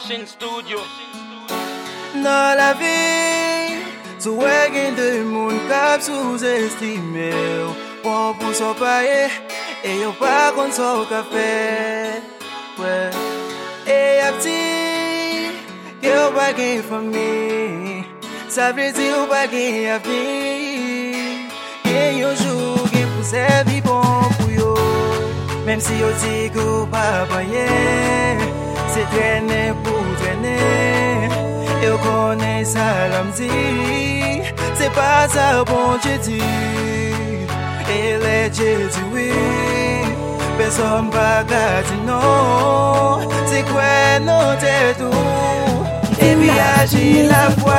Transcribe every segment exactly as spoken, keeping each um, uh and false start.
Machine Studio. Dans la vie, sou gen de moun kap sous-estimé. Bon pour son paye, et yo pas kon so ka fait. Ouais. Et y'a petit, que yo pas gen famille. Ça veut dire yo pas gen avenir. Gen yo jour gen pour servir bon pour yo. Même si yo dit que yo pas paye, c'est traîner pour traîner. Et on connaît ça l'amdi, c'est pas ça bon Dieu dit. Et les Dieu dit oui, personne pas dit non. C'est quoi notre tout, et puis agir la foi.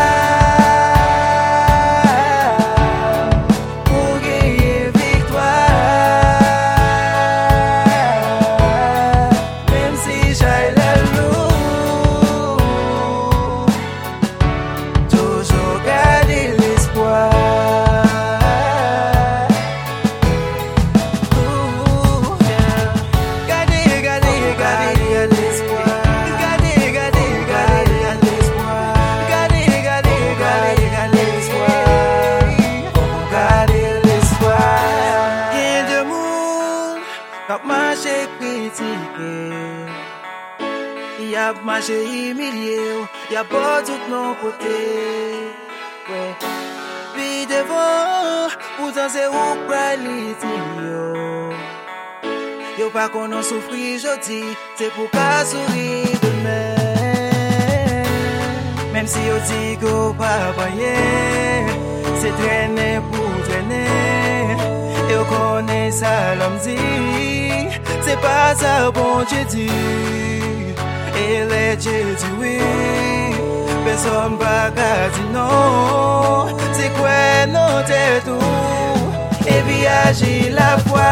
Kap marché critiqué, y a marché humilié, y a pas tout non côté. Ouais. Puis devant, pourtant c'est où qualité yo. Yo pas qu'on en souffrir jodi, c'est pour pas sourire demain. Même si yo dit qu'on pas payer, c'est traîner pour traîner. Et on connaît ça l'homme dit, c'est pas ça bon Dieu dit. Et les Dieu dit oui, personne pas dit non. C'est quoi notre tout, et puis agir la foi.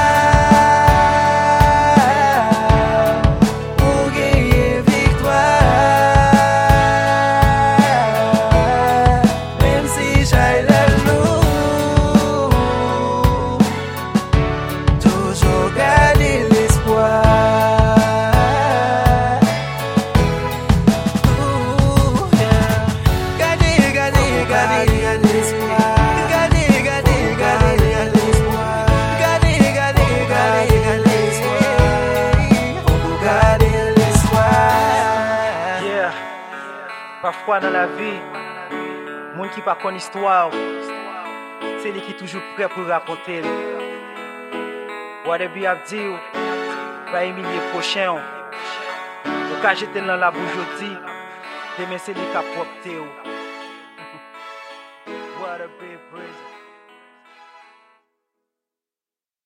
Parfois dans la vie, moun qui pas connaît histoire, c'est lui qui est toujours prêt pour raconter. Whatever you dit, va humilier prochain. Ou ka jeter dans la bouche aujourd'hui, demain c'est lui qui a propté. What a big prison.